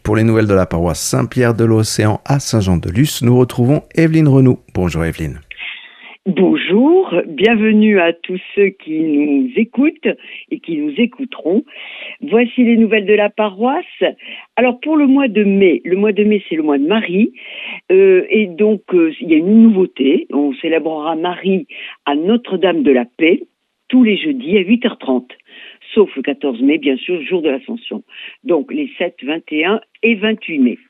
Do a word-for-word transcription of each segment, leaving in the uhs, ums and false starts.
Pour les nouvelles de la paroisse Saint-Pierre de l'Océan à Saint-Jean-de-Luz, nous retrouvons Evelyne Renou. Bonjour Evelyne. Bonjour, bienvenue à tous ceux qui nous écoutent et qui nous écouteront. Voici les nouvelles de la paroisse. Alors pour le mois de mai, le mois de mai c'est le mois de Marie, euh, et donc euh, il y a une nouveauté. On célébrera Marie à Notre-Dame de la Paix tous les jeudis à huit heures trente, sauf le quatorze mai bien sûr, jour de l'Ascension. Donc les sept, vingt et un et vingt-huit mai.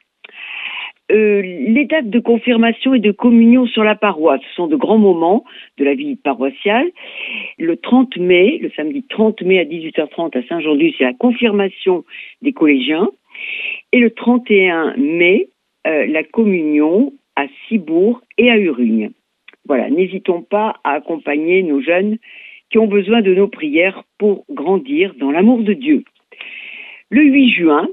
Euh, les dates de confirmation et de communion sur la paroisse, ce sont de grands moments de la vie paroissiale. Le trente mai, le samedi trente mai à dix-huit heures trente à Saint-Jean-de-Luz, c'est la confirmation des collégiens. Et le trente et un mai, euh, la communion à Cibourg et à Urugne. Voilà, n'hésitons pas à accompagner nos jeunes qui ont besoin de nos prières pour grandir dans l'amour de Dieu. Le huit juin,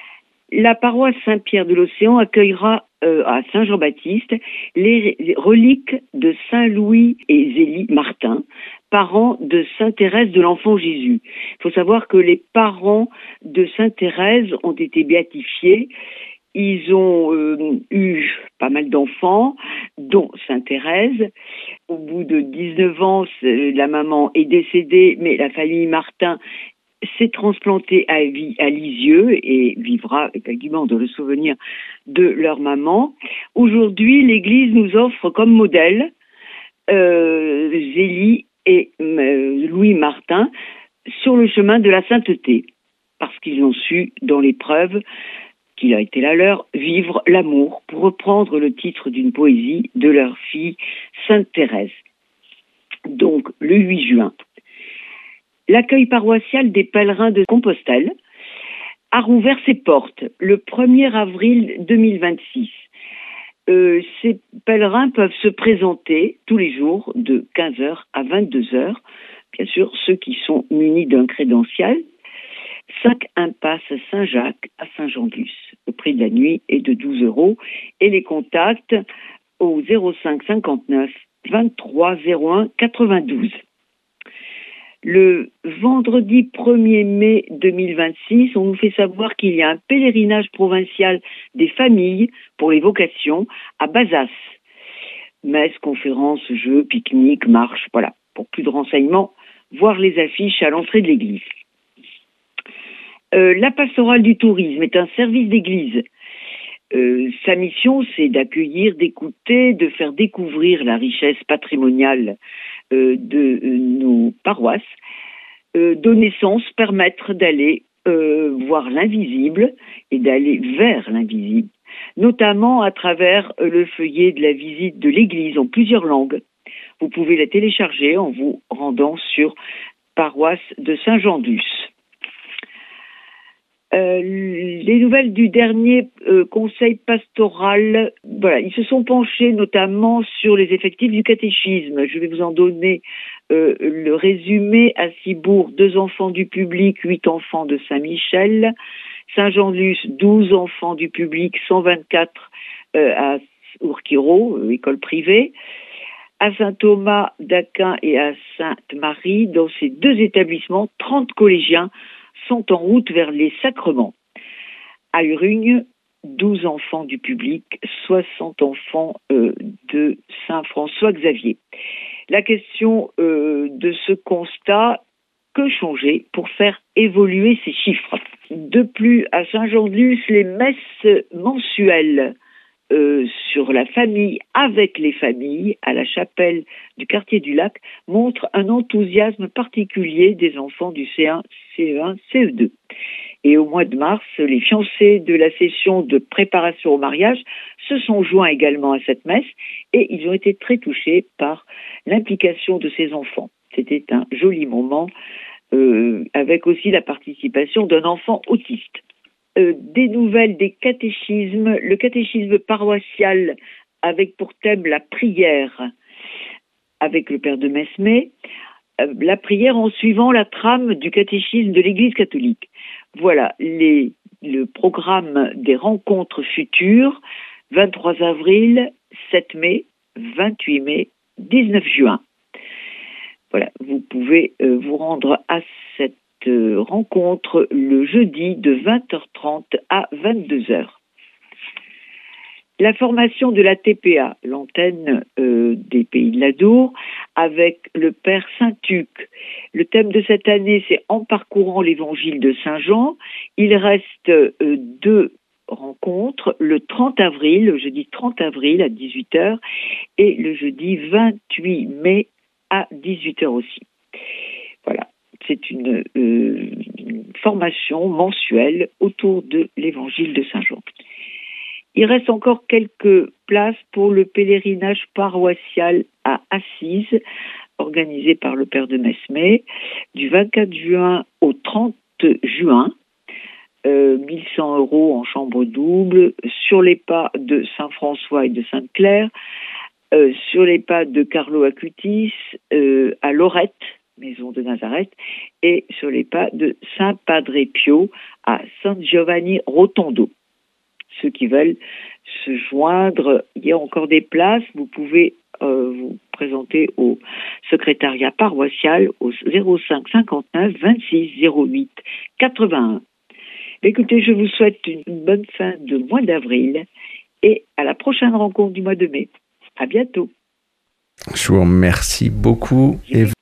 la paroisse Saint-Pierre de l'Océan accueillera euh, à Saint-Jean-Baptiste les reliques de Saint-Louis et Zélie Martin, parents de Sainte-Thérèse de l'Enfant Jésus. Il faut savoir que les parents de Sainte-Thérèse ont été béatifiés. Ils ont euh, eu pas mal d'enfants, dont Sainte-Thérèse. Au bout de dix-neuf ans, la maman est décédée, mais la famille Martin s'est transplantée à, à Lisieux et vivra également dans le souvenir de leur maman. Aujourd'hui, l'Église nous offre comme modèle euh, Zélie et euh, Louis Martin sur le chemin de la sainteté, parce qu'ils ont su, dans l'épreuve qu'il a été la leur, vivre l'amour, pour reprendre le titre d'une poésie de leur fille Sainte Thérèse. Donc, le huit juin. L'accueil paroissial des pèlerins de Compostelle a rouvert ses portes le premier avril deux mille vingt-six. Euh, ces pèlerins peuvent se présenter tous les jours de quinze heures à vingt-deux heures. Bien sûr, ceux qui sont munis d'un crédential. cinq impasse Saint-Jacques à Saint-Jean-de-Luz. Le prix de la nuit est de douze euros et les contacts au zéro cinq cinquante-neuf vingt-trois zéro un quatre-vingt-douze. Le vendredi premier mai deux mille vingt-six, on nous fait savoir qu'il y a un pèlerinage provincial des familles pour les vocations à Bazas. Messe, conférences, jeux, pique-nique, marche, voilà. Pour plus de renseignements, voir les affiches à l'entrée de l'église. Euh, la pastorale du tourisme est un service d'église. Euh, sa mission, c'est d'accueillir, d'écouter, de faire découvrir la richesse patrimoniale euh, de euh, nos paroisses, euh, donner sens, permettre d'aller euh, voir l'invisible et d'aller vers l'invisible, notamment à travers euh, le feuillet de la visite de l'église en plusieurs langues. Vous pouvez la télécharger en vous rendant sur paroisse de Saint-Jean-de-Luz. Euh, les nouvelles du dernier euh, conseil pastoral, voilà, ils se sont penchés notamment sur les effectifs du catéchisme. Je vais vous en donner euh, le résumé. À Cibourg, deux enfants du public, huit enfants de Saint-Michel. Saint-Jean-de-Luz, douze enfants du public, cent vingt-quatre euh, à Ourquiro, euh, école privée. À Saint-Thomas d'Aquin et à Sainte-Marie, dans ces deux établissements, trente collégiens sont en route vers les sacrements. À Urugne, douze enfants du public, soixante enfants euh, de Saint-François-Xavier. La question euh, de ce constat, que changer pour faire évoluer ces chiffres? De plus, à Saint-Jean-de-Luz, les messes mensuelles Euh, sur la famille, avec les familles, à la chapelle du quartier du Lac, montre un enthousiasme particulier des enfants du C un, C E un, C E deux. Et au mois de mars, les fiancés de la session de préparation au mariage se sont joints également à cette messe et ils ont été très touchés par l'implication de ces enfants. C'était un joli moment, euh, avec aussi la participation d'un enfant autiste. Euh, des nouvelles des catéchismes, le catéchisme paroissial avec pour thème la prière avec le père de Mesmer, euh, la prière en suivant la trame du catéchisme de l'Église catholique. Voilà les, le programme des rencontres futures, vingt-trois avril, sept mai, vingt-huit mai, dix-neuf juin. Voilà, vous pouvez euh, vous rendre à cette euh, rencontre le jeudi de vingt heures trente à vingt-deux heures. La formation de la T P A, l'antenne euh, des Pays de l'Adour, avec le Père Saint-Tuc. Le thème de cette année, c'est « En parcourant l'évangile de Saint Jean ». Il reste euh, deux rencontres, le trente avril, le jeudi trente avril à dix-huit heures et le jeudi vingt-huit mai à dix-huit heures aussi. Voilà, c'est une, euh, une formation mensuelle autour de l'évangile de Saint Jean. Il reste encore quelques places pour le pèlerinage paroissial à Assise, organisé par le Père de Mesmer, du vingt-quatre juin au trente juin. Euh, mille cent euros en chambre double, sur les pas de Saint-François et de Sainte-Claire, euh, sur les pas de Carlo Acutis euh, à Lorette, maison de Nazareth, et sur les pas de Saint Padre Pio à San Giovanni Rotondo. Ceux qui veulent se joindre, il y a encore des places, vous pouvez euh, vous présenter au secrétariat paroissial au zéro cinq cinquante-neuf vingt-six zéro huit quatre-vingt-un. Écoutez, je vous souhaite une bonne fin de mois d'avril et à la prochaine rencontre du mois de mai. À bientôt. Je vous remercie beaucoup. Et